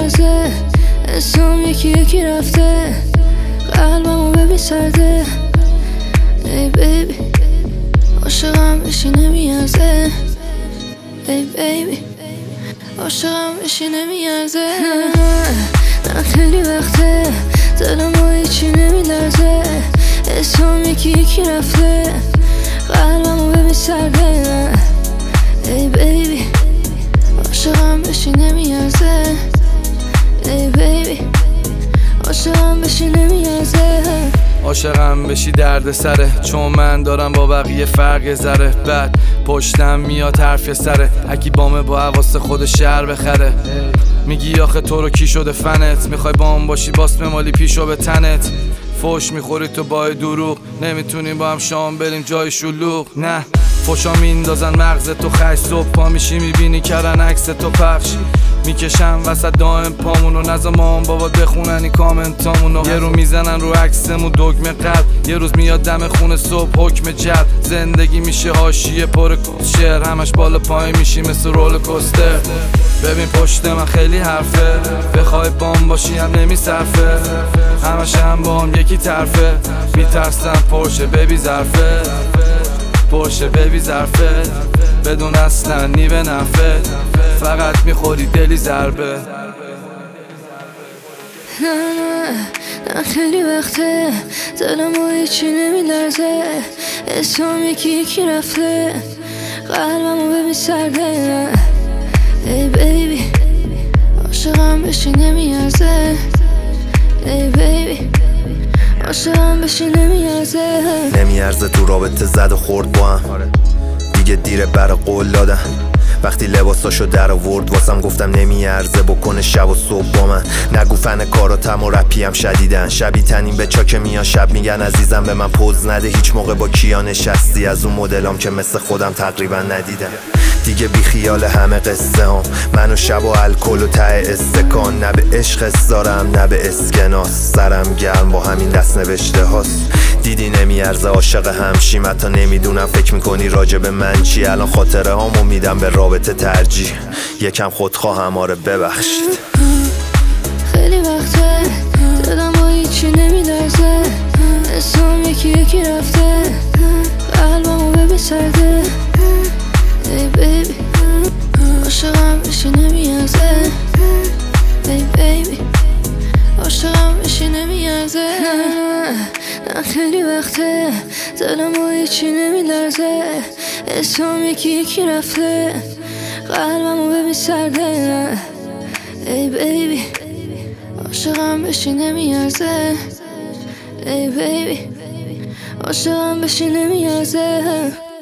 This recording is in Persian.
نمیارزه، اسم یکی یکی رفته، قلبمو ببین سرده. ای بیبی عاشقم بشی نمیارزه، ای بیبی عاشقم بشی نمیارزه. نه خیلی وقته دلم با هیچی نمیلرزه، اسم یکی یکی رفته، قلبمو ببین سرده. ای بیبی عاشقم بشی نمیارزه، ای بیبی عاشقم بشی نمیارزه. عاشقم بشی درد سره، چون من دارم با بقیه فرق ذره. بعد پشتم میاد حرف سره، اکی بامه با حواس خود شهر بخره. میگی آخه تو رو کی شده فنت، میخوای بام باشی باس ممالی پیشو به تنت. فوش میخوری تو با دروغ، نمیتونیم با هم شام بریم جای شلوغ. نه فوشا میندازن مغز تو خش، صبح پا میشی میبینی کردن عکس تو پخش. میکشم وسط دائم پامونو، نزا مام بابا بخونن این کامنتامونو. یه رو میزنن رو عکسمون دگمه قلب، یه روز میاد دم خونه صبح حکم جلب. زندگی میشه حاشیه پر شعر، همش بالا پایین میشی مثل رول کوستر. ببین پشت من خیلی حرفه، بخوای بام باشی هم نمیصرفه، همش هم بام یکی طرفه. میترسم پرشه ببی ظرفه، پرشه ببی ظرفه، بدون اصلا نیوه نفه، فقط میخوری دلی ضربه. نه خیلی وقته دلم با هیچی نمیلرزه، اسم یکی یکی رفته، قلبمو ببین سرده. ای بیبی عاشقم بشی نمیارزه، ای بیبی عاشقم بشی نمیارزه. نمیارزه تو رابطه زد و خورد با هم، دیگه دیره برا قول دادن. وقتی لباساشو در آورد واسم گفتم نمیارزه بکنه شب و صبح با من. نگو فن کاراتم و رپی هم شدیدن، شبی تنیم به چاک میان شب میگن عزیزم به من پوز نده. هیچ موقع با کیا نشستی از اون مدلام که مثل خودم تقریبا ندیدم. دیگه بی خیال همه قصه هم، من و شب و الکل و ته استکان. نه به عشق دارم نه به اسکناس، سرم گرم با همین دست نوشته هاست. دیدی نمیارزه عاشق همشیم، حتی نمیدونم فکر میکنی راجب من چی. الان خاطره هامو میدم به رابطه ترجیح، یکم خودخواهم آره ببخشید. خیلی وقته دلم با هیچی نمیلرزه، اسم یکی یکی رفته، قلبمو ببین سرده. ای بیبی عاشقم بشی نمیارزه، ای بیبی عاشقم بشی نمیارزه. نه خیلی وقته دلم با هیچی نمیلرزه، اسم یکی یکی رفته، قلبمو ببین سرده. ای بیبی عاشقم بشی نمیارزه، ای بیبی عاشقم بشی نمیارزه.